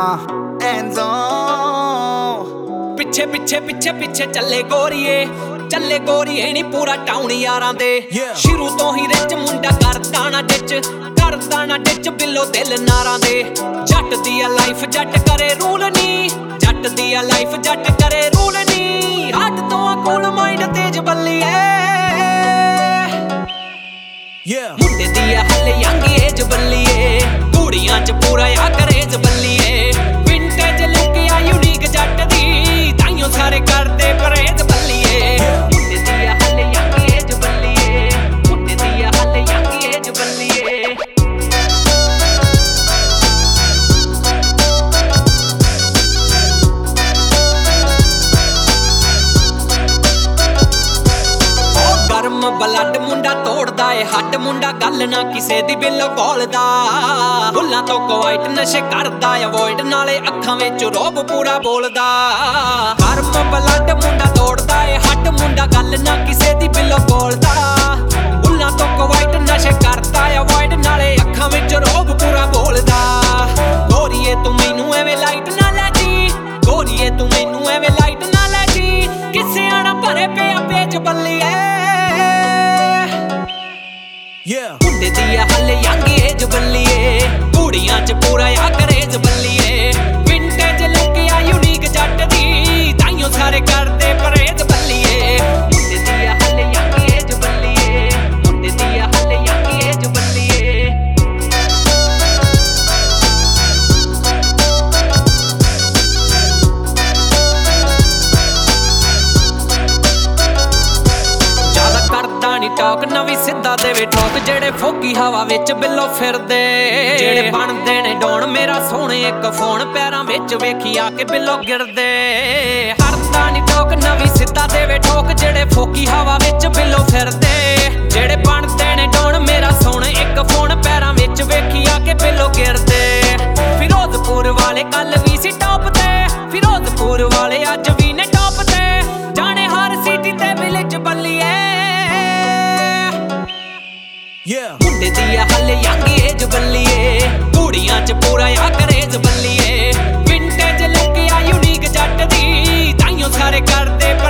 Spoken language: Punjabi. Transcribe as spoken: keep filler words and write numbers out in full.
hands on ਪਿੱਛੇ ਪਿੱਛੇ ਪਿੱਛੇ ਪਿੱਛੇ ਚੱਲੇ ਗੋਰੀਏ ਚੱਲੇ ਗੋਰੀਏ ਨੀ ਪੂਰਾ ਟਾਊਨ ਯਾਰਾਂ ਦੇ ਸ਼ੁਰੂ ਤੋਂ ਹੀ ਰਿਚ ਮੁੰਡਾ ਕਰਦਾ ਨਾ ਡਿੱਚ ਕਰਦਾ ਨਾ ਡਿੱਚ ਬਿੱਲੋ ਦਿਲ ਨਾਰਾਂ ਦੇ ਜੱਟ ਦੀ ਆ ਲਾਈਫ ਜੱਟ ਕਰੇ ਰੂਲ ਨੀ ਜੱਟ ਦੀ ਆ ਲਾਈਫ ਜੱਟ ਕਰੇ ਰੂਲ ਨੀ ਹੱਟ ਤੋਂ ਆ ਕੂਲ ਮਾਈਂਡ ਤੇਜ ਬੱਲੀਏ ਮੁੰਡੇ ਦੀ ਆ ਹਲੇ ਯੰਗ ਏਜ ਬੱਲੀਏ ਕੁੜੀਆਂ ਚ ਪੂਰਾ ਆ ਕਰੇਜ ਬੱਲੀਏ ਵਿੰਟੇਜ ਲੁੱਕ ਆ ਯੂਨੀਕ ਜੱਟ ਦੀ ਤਾਈਓ ਸਾਰੇ ਕਰਦੇ ਪਰੇਜ ਬੱਲੀਏ ਮੁੰਡੇ ਦੀ ਆ ਹਲੇ ਯੰਗ ਏਜ ਬੱਲੀਏ ਮੁੰਡੇ ਦੀ ਆ ਹਲੇ ਯੰਗ ਏਜ ਬੱਲੀਏ ਬਲੱਡ ਮੁੰਡਾ ਤੋੜਦਾ ਏ ਹੱਡ ਮੁੰਡਾ ਗੱਲ ਨਾ ਕਿਸੇ ਦੀ ਬਿੱਲੋ ਬੋਲਦਾ ਬੁੱਲਾਂ ਤੋਂ ਕੁਆਇਟ ਨਸ਼ੇ ਕਰਦਾ ਅਵੋਇਡ ਨਾਲੇ ਅੱਖਾਂ ਵਿੱਚ ਰੋਬ ਪੂਰਾ ਬੋਲਦਾ ਗਰਮ ਬਲੱਡ ਮੁੰਡਾ ਤੋੜਦਾ ਏ ਹੱਡ ਮੁੰਡਾ ਗੱਲ ਨਾ ਕਿਸੇ ਦੀ ਬਿੱਲੋ ਬੋਲਦਾ ਬੁੱਲਾਂ ਤੋਂ ਕੁਆਇਟ ਨਸ਼ੇ ਕਰਦਾ ਅਵੋਇਡ ਨਾਲੇ ਅੱਖਾਂ ਵਿੱਚ ਰੋਬ ਪੂਰਾ ਬੋਲਦਾ ਗੋਰੀਏ ਤੂੰ ਮੈਨੂੰ ਐਵੇਂ ਲਾਈਟ ਨਾ ਲੈ ਜੀ ਗੋਰੀਏ ਤੂੰ ਮੈਨੂੰ ਐਵੇਂ ਲਾਈਟ ਨਾ ਲੈ ਜੀ ਕਿਸੇ ਆਣਾ ਭਰੇ ਪਿਆ ਪੇਜ ਬੱਲੀਏ ਮੁੰਡੇ ਦੀ ਆ ਹਲੇ ਯੰਗ ਏਜ ਬੱਲੀਏ ਕੁੜੀਆਂ ਚ ਪੂਰਾ ਆ ਕਰੇਜ ਬੱਲੀਏ ਵਿੰਟੇਜ ਲੁੱਕ ਆ ਯੂਨੀਕ ਜੱਟ ਦੀ ਤਾਈਓ ਸਾਰੇ ਕਰਦੇ ਪਰੇਜ ਬੱਲੀਏ ਮੁੰਡੇ ਦੀ ਆ ਹਲੇ ਯੰਗ ਏਜ ਬੱਲੀਏ ਮੁੰਡੇ ਦੀ ਆ ਹਲੇ ਯੰਗ ਏਜ ਬੱਲੀਏ ਜ਼ਿਆਦਾ ਕਰਦਾ ਨੀ ਟਾਕ ਨਵੀਂ ਸਿੱਧਾ ਦੇਵੇ ਠੋਕ ਜਿਹੜੇ ਫੋਕੀ ਹਵਾ ਵਿੱਚ ਬਿੱਲੋ ਫਿਰਦੇ ਜਿਹੜੇ ਬਣਦੇ ਨੇ ਡੋਣ ਮੇਰਾ ਸੋਹਣੇ ਇੱਕ ਫੋਨ ਪੈਰਾਂ ਵਿੱਚ ਵੇਖੀ ਆ ਕੇ ਬਿੱਲੋ ਗਿਰਦੇ ਹਰਦਾ ਨੀ ਟੋਕ ਨਵੀਂ ਸਿੱਧਾ ਦੇਵੇ ਠੋਕ ਜਿਹੜੇ ਫੋਕੀ ਹਵਾ ਵਿੱਚ ਬਿੱਲੋ ਫਿਰਦੇ ਜਿਹੜੇ ਬਣਦੇ ਨੇ ਡੋਣ ਮੇਰਾ ਸੋਹਣੇ ਇੱਕ ਫੋਨ ਪੈਰਾਂ ਵਿੱਚ ਵੇਖੀ ਆ ਕੇ ਬਿੱਲੋ ਗਿਰਦੇ ਫਿਰੋਜ਼ਪੁਰ ਵਾਲੇ ਕੱਲ ਵੀ ਸੀ ਟੌਪ ਤੇ ਫਿਰੋਜ਼ਪੁਰ ਵਾਲੇ ਅੱਜ ਵੀ ਨੇ ਟੌਪ ਤੇ ਜਾਣੇ ਹਰ ਸਿਟੀ ਤੇ ਵਿਲੇਜ ਬੱਲੀਏ ਮੁੰਡੇ ਦੀ ਆ ਹਲੇ ਯੰਗ ਏਜ ਬੱਲੀਏ ਕੁੜੀਆਂ ਚ ਪੂਰਾ ਆ ਕਰੇਜ ਬੱਲੀਏ ਵਿੰਟੇਜ ਲੁੱਕ ਆ ਯੂਨੀਕ ਜੱਟ ਦੀ ਤਾਈਓ ਸਾਰੇ ਕਰਦੇ